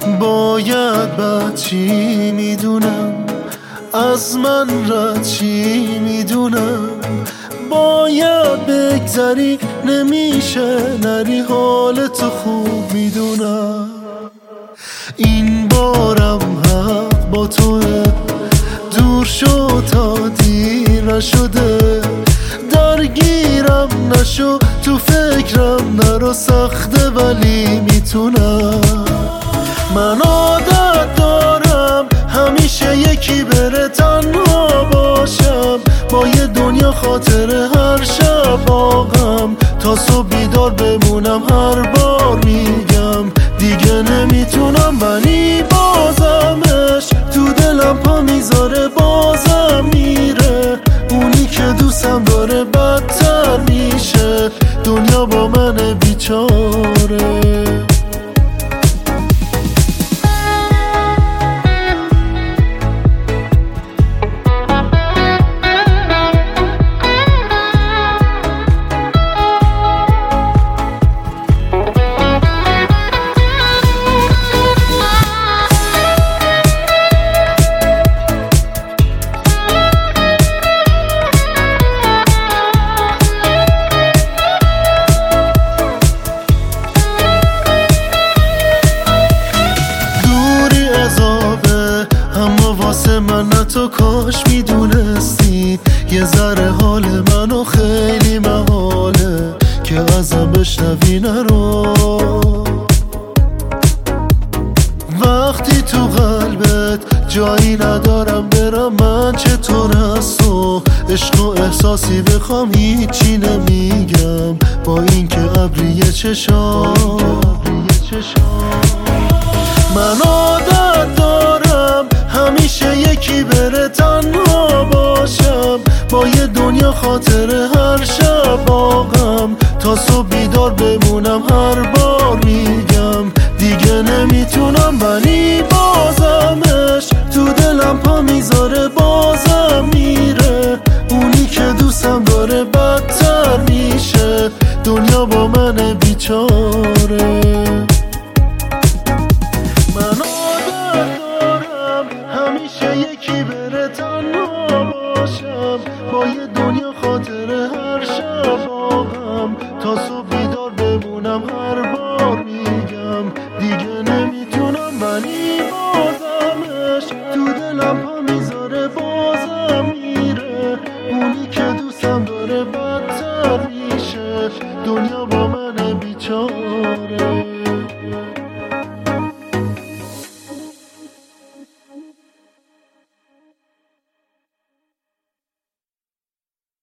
باید بعد چی میدونم، از من رد چی میدونم. باید بگذری نمیشه نری، حالت خوب میدونم. این بارم حق با توه، دور شد تا دیر نشده. درگیرم نشو تو فکرم نرو، سخته ولی میتونم. من عادت دارم همیشه یکی بره تنها باشم، با یه دنیا خاطره هر شب باغم. تا صبح بیدار بمونم هر بار میگم دیگه نمیتونم، ولی بازمش تو دلم پا میذاره، بازم میره. اونی که دوستم داره بدتر میشه، دنیا با من بیچاره. من تو کاش میدونستی یه ذره حال منو خیلی محاله که ازم بشنوی نرو. وقتی تو قلبت جایی ندارم برم من، چطور از تو عشق و احساسی بخوام هیچی نمیگم، با اینکه ابریه چشام. من عادت دارم همیشه یکی بره تنها باشم، با یه دنیا خاطره هر شب باغم. تا صبح بیدار بمونم هر بار میگم دیگه نمیتونم، ولی بازمش تو دلم پا میذاره، بازم میره. اونی که دوستم داره بدتر میشه، دنیا با من بیچاره. همیشه یکی بره تنها باشم، با یه دنیا خاطره هر شب باغم. تا صبح بیدار بمونم هر بار میگم دیگه نمیتونم، ولی بازمش تو دلم پا میذاره، بازم میره. اونی که دوستم داره بدتر میشه، دنیا با من بیچاره.